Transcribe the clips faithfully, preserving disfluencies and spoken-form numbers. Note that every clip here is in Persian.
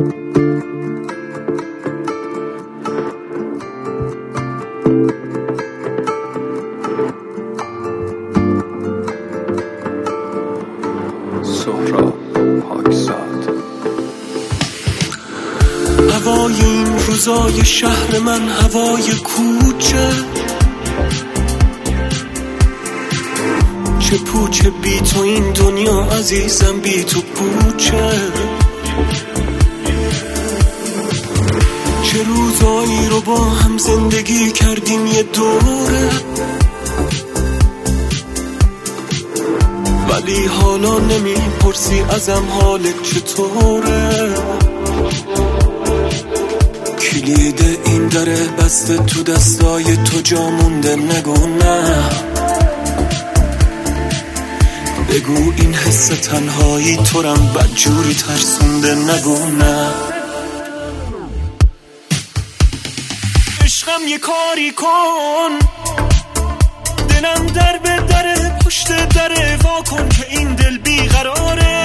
سهراب پاکزاد. هوای این روزای شهر من هوای کوچه، چه پوچه بی تو این دنیا عزیزم، بی تو پوچه. چه روزایی رو با هم زندگی کردیم یه دوره، ولی حالا نمیپرسی ازم حالت چطوره. کلید این دره بسته تو دستای تو، جا مونده نگو نه. بگو این حس تنهایی تو رم بدجوری ترسونده، نگو نه. عشقم یه کاری کن، دلم در به دره پشت دره وا کن که این دل بیقراره.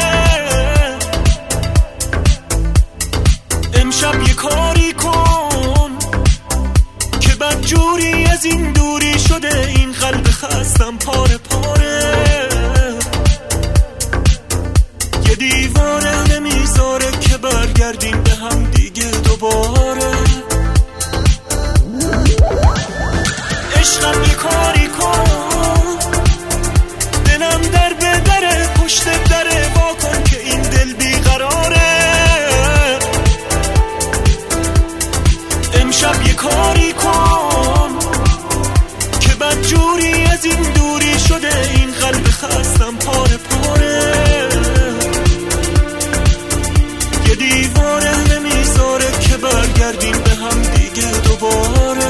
امشب یه کاری کن که بدجوری از این دوری شده، این قلب خستم پاره پاره. یه دیواره نمیذاره که برگردیم به هم دیگه دوباره. عشقم یه کاری کن، دلم در به دره پشت دره وا کن که این دل بیقراره. امشب یه کاری کن که بدجوری از این دوری شده، این قلب خستم پاره پاره. یه دیواره نمیذاره که برگردیم به هم دیگه دوباره.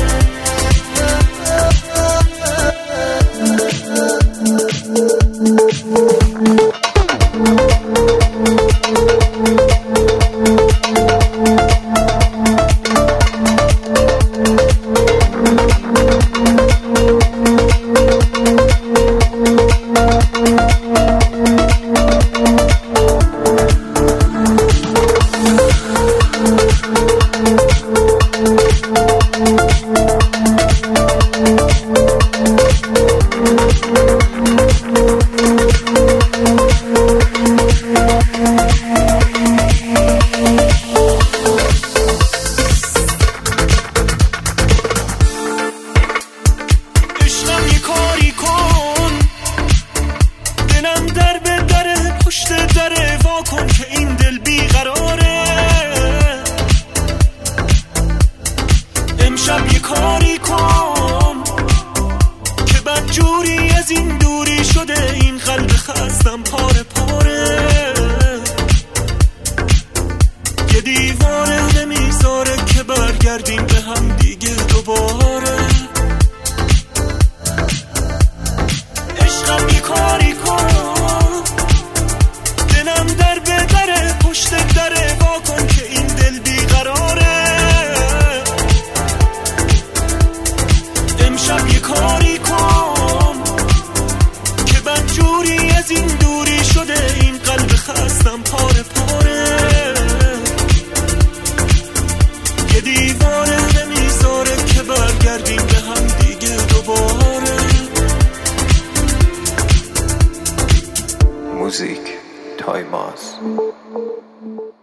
دره وا کن که این دل بیقراره. امشب یه کاری کن که بدجوری از این دوری شده، این قلب خستم پاره پاره. یه دیواره نمیذاره که برگردیم به هم دیگه دوباره. عشقم یه کاری کن، دلم در به دره پشت دره وا کن که این دل بیقراره. امشب یه کاری کن که بدجوری از این دوری شده، این قلب خستم پاره پاره. یه دیواره نمیذاره که برگردیم به هم دیگه دوباره. موزیک تایماز.